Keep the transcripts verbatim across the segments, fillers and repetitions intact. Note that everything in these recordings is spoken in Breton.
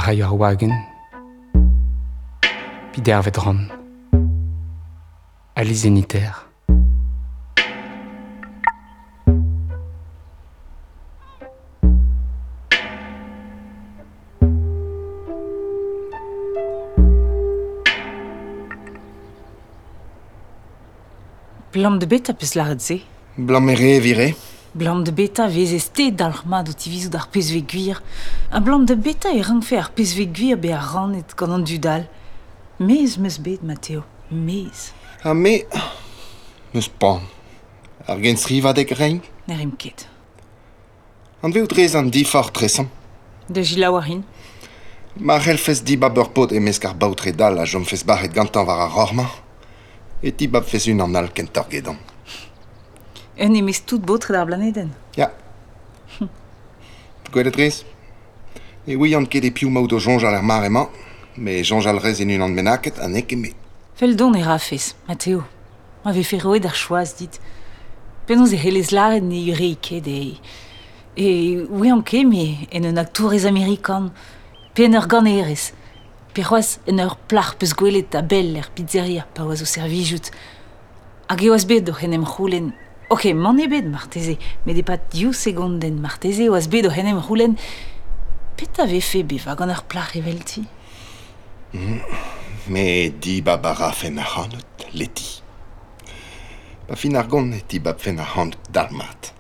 rai ar wagen. Pidervet ran. Alice zeniter. Blam de beta peus laret se. Blam ere vire. Blam de beta vez este dalc'hmat o tivizout ar pez ve gwir. A blam de beta e rengfe ar pez ve gwir be ar ranet gant an dudal. Mez meus bet, Matteo. Mez. Ha me... Meus pan. Ar gen srivadeg rein. Ne rim ket. An veo drez an di fort tresan. De jilaouarin. Ma c'hellfes di bab ur pot e mesk ar baoutre dal a jom fes barret gantan war ar rorma. Et di bab fes un an al kent ar gedan. Un emez tout botre d'ar blaneden. Ya. Gwelet rez. E oui an ket e piou maout o jonjal ar mar emañ, me jonjal rez en un an menaket an eke me. Fel don e rafes, Matteo. Ma ve fe roet ar choaz dit. Penaos e helez laret ne ure iket e... E oui an ket me en un aktourez amerikan. Pen ur gant erez. Pe c'hoaz en ur plar peus gwelet a bell er pizzeria pa oaz o servijout. Hag e oaz bet o c'henem c'houlen. Ok, man e bet marteze, met e pat diou segonden marteze oaz bet o c'henem c'houlen. Pet a vefe beva gant ur plar evelti. Mm. Me di bab a rafen ar hanot leti. Pa fin ar gont e di bab fen ar hanot dalmat.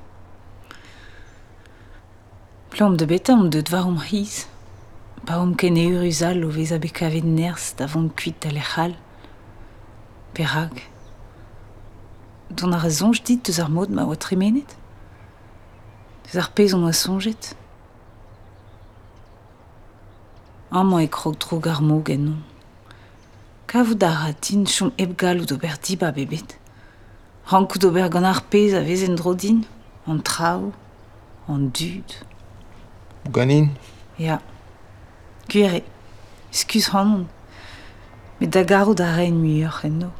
Plom de beta om deud varom hiz. Pa om ken e ur uzal o vez a bekavet nerz da vont kuit al echal. Perag. Don ar zonj dit eus ar mod ma oa tremenet. Eus ar pez on oa sonjet. Amañ e krog drog ar mog en non. Kavout ar ratin chom eb galout ober diba bebet. Rankout ober gant ar pez a vez en drodin. An trao, an dud. Ganin? Ya. Gwere. Excuse hanon. Met da garout a rein muioc'h en no.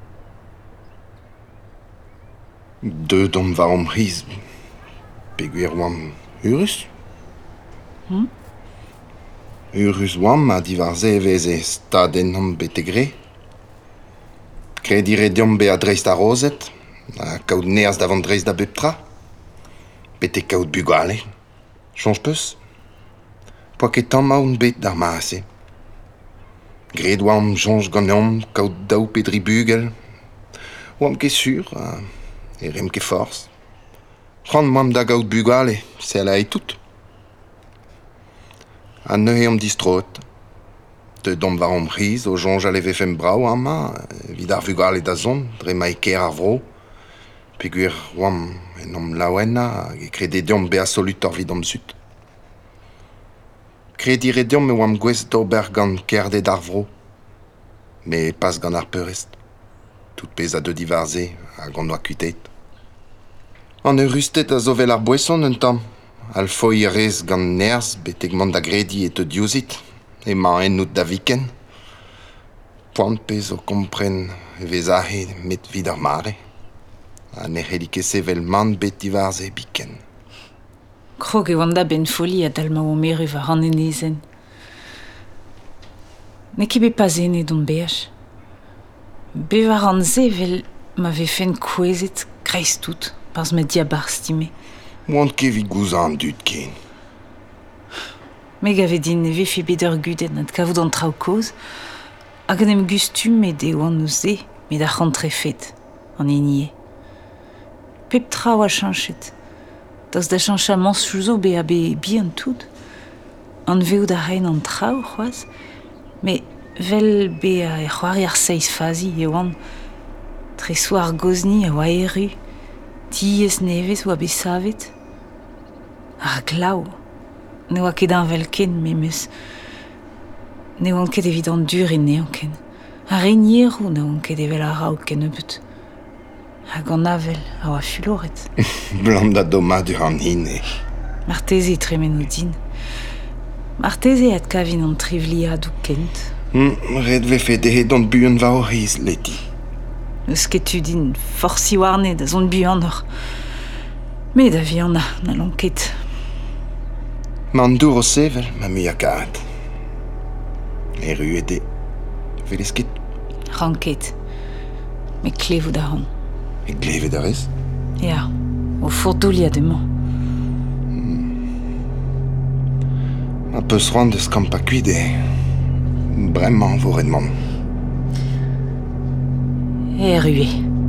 De dom varom riz. Peguer oam urus? Hmm? Urus oam a divarze vez e staden om betegre. Kredire diom be a dreist a rozet. A kaout neaz davant dreist da beptra. Bete kaout bugale. Change peus? Poa ket tamm aoun bet d'ar maase. Gred oam jonj gant eom kaout daou pedri bugel. Oam ket sur, a... e rem ket force. C'hoant moam da gaout bugale, se ala e tout. A neueom distroet. De dom varom riz, o jonj ale vefem brao ama, vid ar vugale da zon, dre ma e ker ar vro. Peguer oam en om laouenna, e krede diom be a solut or vid om sut. Kredire diom me oam gwez d'ober gant kerdet ar vro. Me pas gant ar peurest. Tout pez a deud divarze, a gant oa kuitet. An e rustet a zo vel ar boesson un tamm. Al foi rez gant nerz beteg mont da gredi et o diouzit. E ma ennout da viken. Poant pez o kompren e vez ahe met vid ar mare. A ne c'helike vel man bet divarze biken. Krog e oan da ben foli a dalma o meru va ran enezen. Ne ket be pas ene don beach. Be var an ze vel ma ve fen kouezet kreiz tout, pars me diabar stime. Oant ket vid gouzan dud ken. Me gave din ne vefe bet ur gudet nad kavout an trao koz, hag an em gustum me de oan o ze, me da c'hantre fet, an enie. Pep trao a chanchet. Das da chancha mansouzo be a be bi an tout. An veo da rein an trao, c'hoaz. Me vel be a e c'hoari ar seiz fazi e oan. Tresou ar gozni a oa eru. Tiez nevez oa be savet. Ar glav. Ne oa ket an vel ken, me meus. Ne oan ket evit an dur en nean ken. Ar enierou ne oan ket evel a rao ken ebeut. Hag an avel a oa fuloret. Blam da domad ur an hin e. Marteze tremen o din. Marteze et kavin an trivliad ou kent. Hmm, red vefe dehe don buan va o riz leti. Eus ket tu din forsi warne da zon buan or. Me da vi an a, na lanket. Ma an dour o sevel, ma mu a kaat. E ruede. Veleskit. Ranket. Me klevo da han. E gleve da rez. Ja, o fordolia de man. Ma peus ran deus kampa kuide. Bremañ voret man. E rue.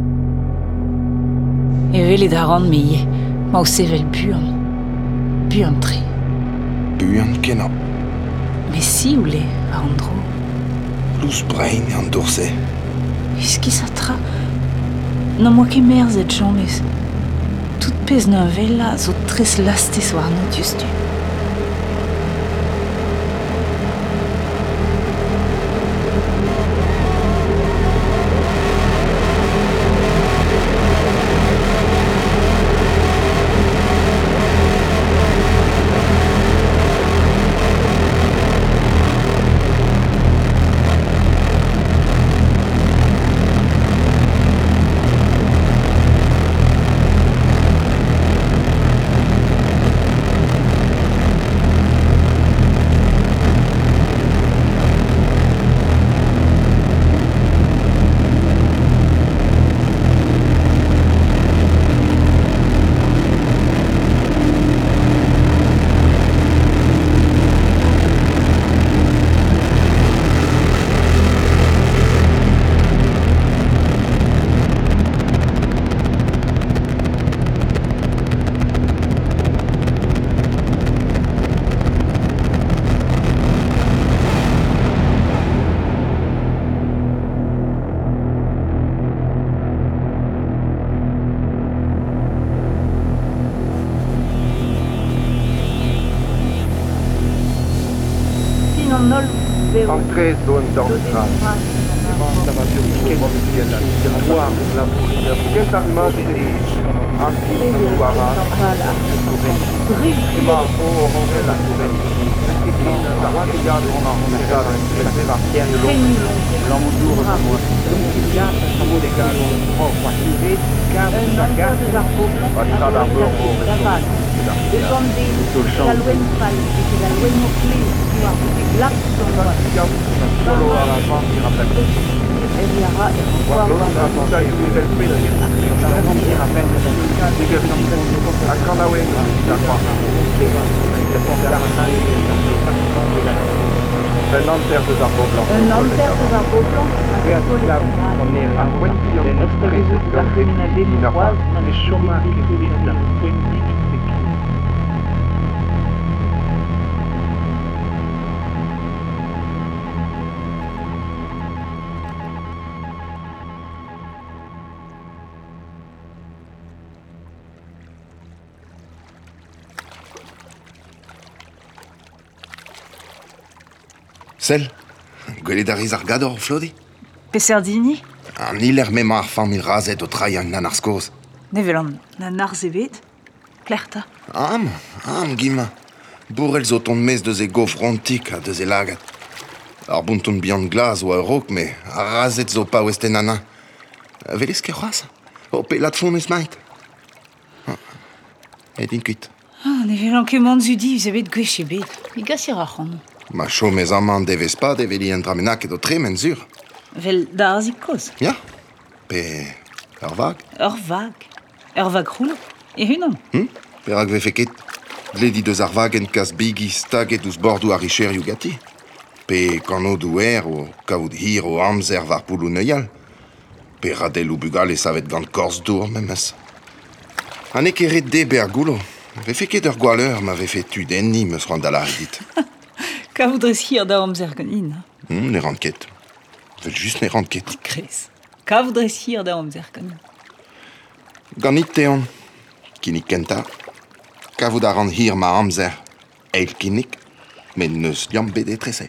E vele da ran me ie. Ma o sevel buan. Buan tre. Buan kenna. Me si ou le, a an dro. Lous brain e an dourse. Eski sa tra... Non moi ket merz et jammez. Tout pez n'un vella zo tres lastez war no justu. Entrée zone d'entrave. Territoire, la Quel armement c'est anti-Soara, Prima pour la solo a la fin qui rappelle. À Kanawe, un Nanterre de Zarbeau Blanc. Un Nanterre de Zarbeau Blanc. On est à Wentillon, près de Darwin, les chômages qui vivent là. Sel, gwele da riz ar gador flode. Peserdini? An iler mema ar famil razet o traian nan ar skoz. Nevel an an arzebet? Klerta? Am, am gima. Bourrel zo ton mez deus e gof rontik a deus e lagat. Ar bunton bihan glas o a rok, me ar razet zo pa weste nana. Velez ket c'hoaz? O pelat fon eus mait. E din kuit. Ah, nevel an ket manzudi eus ebet gwech ebet. E gasir ar c'hant. Ma cho mez amant devez pa develi en dramenak edo tre men zur. Vel da arzik koz? Ya, pe ar vag. Ur vag? Ur vag roul? E hunan? Hm? Perak ve feket. Gledi deus ar vag en kas bigi staget ouz bordou ar richerioù gati. Pe kano douer o kaout hir o amzer var poulou neuial. Pe radel ou bugal e savet gant korz dour memes. An e keret de ber goulo. Ve feket ur gwaleur ma ve fet tud enni meus rand al dit. Ka voudrez hir da amzer ganin? Hm, ne randket. Vel just ne randket. Kres. Ka voudrez hir da amzer ganin? Ganit teon. Kinik kenta. Ka voud a ran hir ma amzer. Eil kinik. Men neus liam bede trese.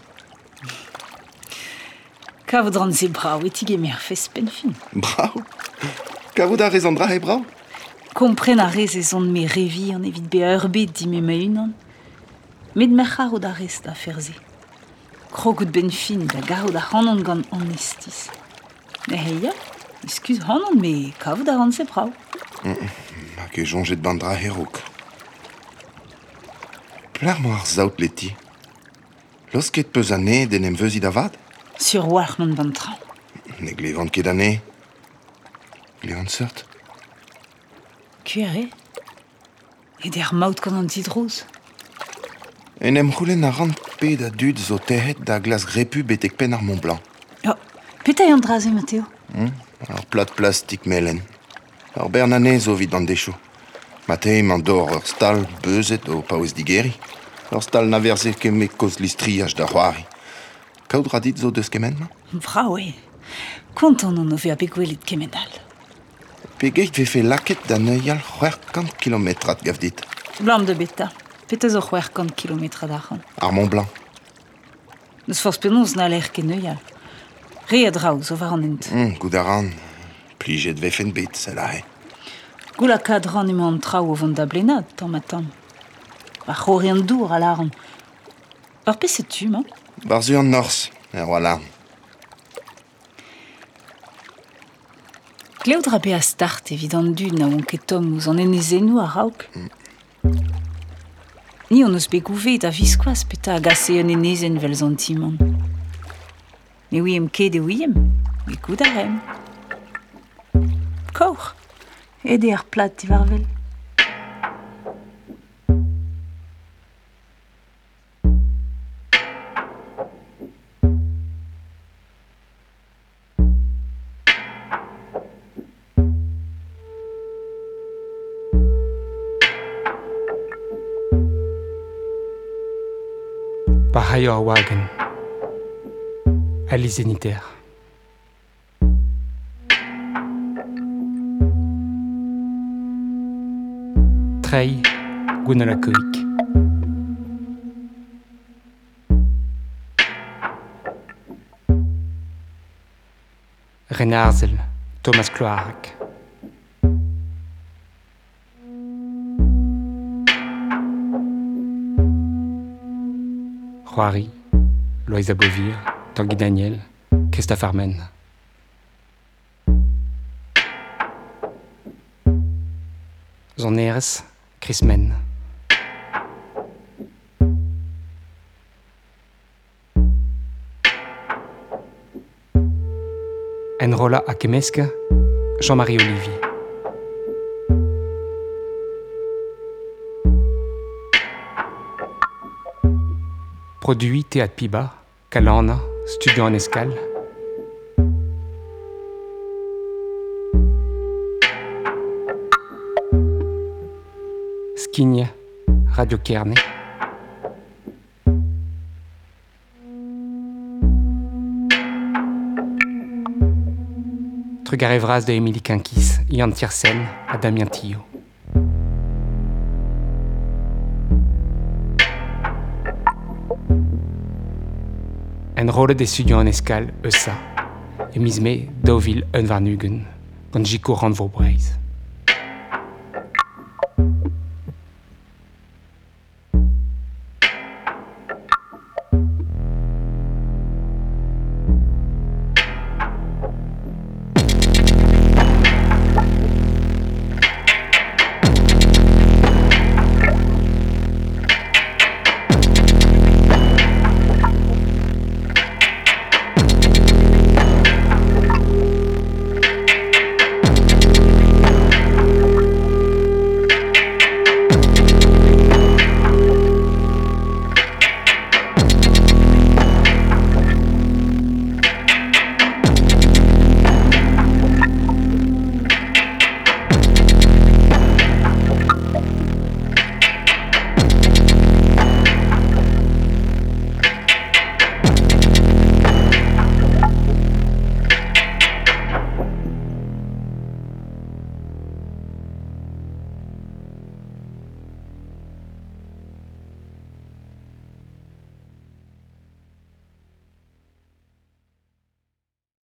Ka voud ran ze brao etig e mer fes pen fin. Brao. Ka voud a rezandra e brao. Kompren a rez e zon me revi an evit be a ur bet di me ma unan. Med merc'har o da rest a ferze. Krogout ben fin da garo da hanon gant honestis. Ne heia, eskuz hanon, me kavout a ran se brao. Ma ket jonget bandra herok. Plar mo ar zaout leti. Los ket peus ane den em veuzit avad? Sur war non van tra. Ne glevant ket ane. Glevant seurt. Kuere? E der maout gant an tidrouz. En em c'houlenn a ran pet a dud zo tehet da glas grepu betek pen ar Mont Blanc. Oh, petai an draze, Matteo? Hmm? Ar plat plastik melen. Ar bernane zo vid an decho. Mateim an dor ur stal beuzet o paouez digeri. Ur stal na verze ket me koz listriaj da c'hoari. Kaout radit zo deus kemen, ma? Vrao e. Kontant an ove a begwelet kemendal. Pegeit vefe laket da neuial c'hwec'h kilometrat gav dit. Blam de beta. Peta zo c'hwec'h kilometra d'arran. Ar Mont Blanc. Neus forz penaos na l'er ket neuial. Re a draoù zo war an ent. Hmm, gout a ran. Plijet vefen bet, sel a he. Goula kadran emañ an traoù o vant da blenad, tamm ha tamm. War c'hori an dour a larn. Ur peset tu, ma? Barzu an nors, er oa larn. Klev dra be a start evit an dud na oan ket tom ouz an enezennoù a raok. Mm. Ni on eus bet gouvet a viskoaz peta a gase un enezen vel zantimant. Ne ouiem ket e ouiem, me kout a rem. Kaour, ede ar plat di varvel. Bahaya wagen. Alice Niter. Trey Gunalakoik. Renarzel Thomas Cloarec. Roari, Loïsa Bovir, Tanguy Daniel, Christophe Armen. Zoneres, Chris Men. Enrola Akemesque, Jean-Marie Olivier. Produit Théâtre Piba, Calana, Studio en Escale. Skigne, Radio Kearney. Trugarevras de Émilie Kinkis, Yann Tiersen, à Damien Tillot. En rôle des studios en escale, E S A, et misme Deauville Unvarnugen, quand j'y courant de vos braises.